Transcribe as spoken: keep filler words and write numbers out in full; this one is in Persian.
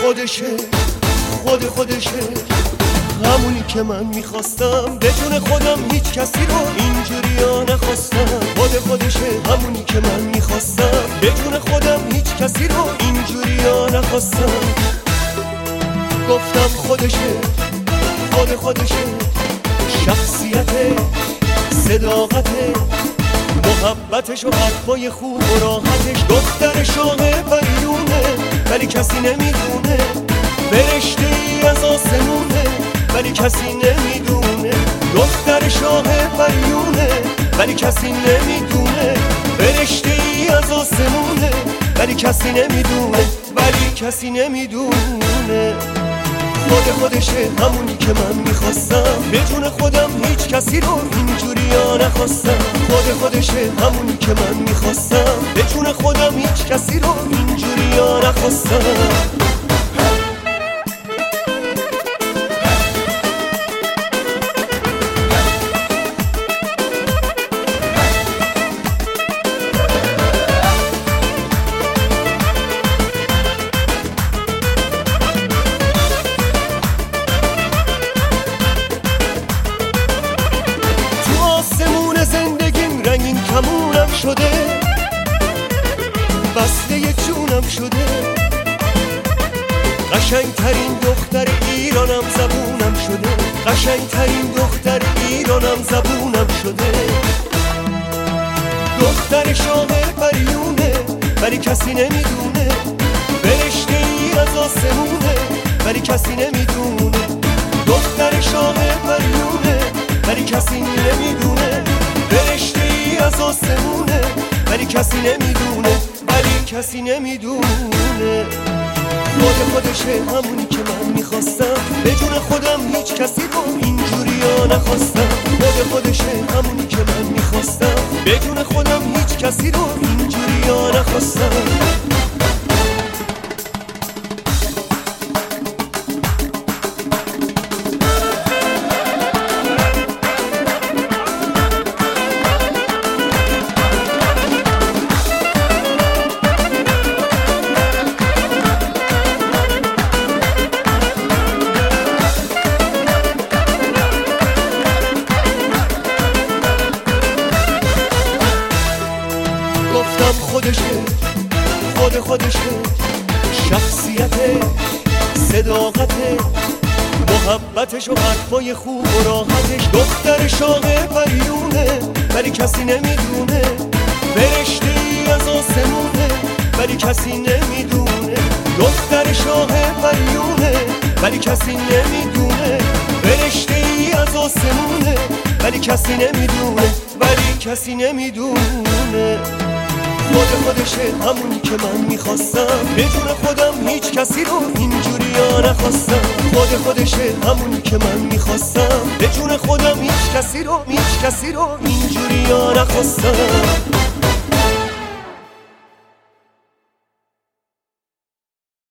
خودشه، خود خودشه، همونی که من میخواستم. به جون خودم هیچ کسی رو اینجوریا نخواستم. خود خودشه، همونی که من میخواستم. به جون خودم هیچ کسی رو اینجوریا نخواستم. گفتم خودشه، خود خودشه، شخصیته، صداقته، محبتش و حرفای خوب و راحتش. دختر شاه پریونه ولی کسی نمیدونه، فرشته ای از آسمونه ولی کسی نمیدونه. دختر شاه پریونه ولی کسی نمیدونه، فرشته ای از آسمونه ولی کسی نمیدونه، ولی کسی نمیدونه. خود خودشه، همونی که من میخواستم. به جون خودم هیچ کسی رو اینجوریا نخواستم. خود خودشه، همونی که من میخواستم. به جون خودم هیچ کسی رو اینجوریا نخواستم. کمونم شده، بسته جونم شده، قشنگترین دختر ایرانم زبونم شده، قشنگترین دختر ایرانم زبونم شده. دختر شاه پریونه ولی کسی نمیدونه، فرشته ای از آسمونه ولی کسی نمیدونه. دختر شاه پریونه ولی کسی نمیدونه، فرشته ای از آسمونه ولی کسی نمیدونه، ولی کسی نمیدونه. خود خودشه، همونی که من میخواستم. به جون خودم هیچ کسی رو اینجوریا نخواستم. خود خودشه، همونی که من میخواستم. به جون خودم هیچ کسی رو اینجوریا نخواستم. گفتم خودشه، خود خودشه، شخصیته، صداقته، محبتش و حرفای خوب و راحتش. دختر شاه پریونه ولی کسی نمیدونه، فرشته ای از آسمونه ولی کسی نمیدونه. دختر شاه پریونه ولی کسی نمیدونه، فرشته ای از آسمونه ولی کسی نمیدونه، ولی کسی نمیدونه. خود خودشه، همونی که من میخواستم. به جون خودم هیچ کسی رو اینجوریا نخواستم. خود خودشه، همونی که من میخواستم. به جون خودم هیچ کسی رو هیچ کسی رو اینجوریا نخواستم.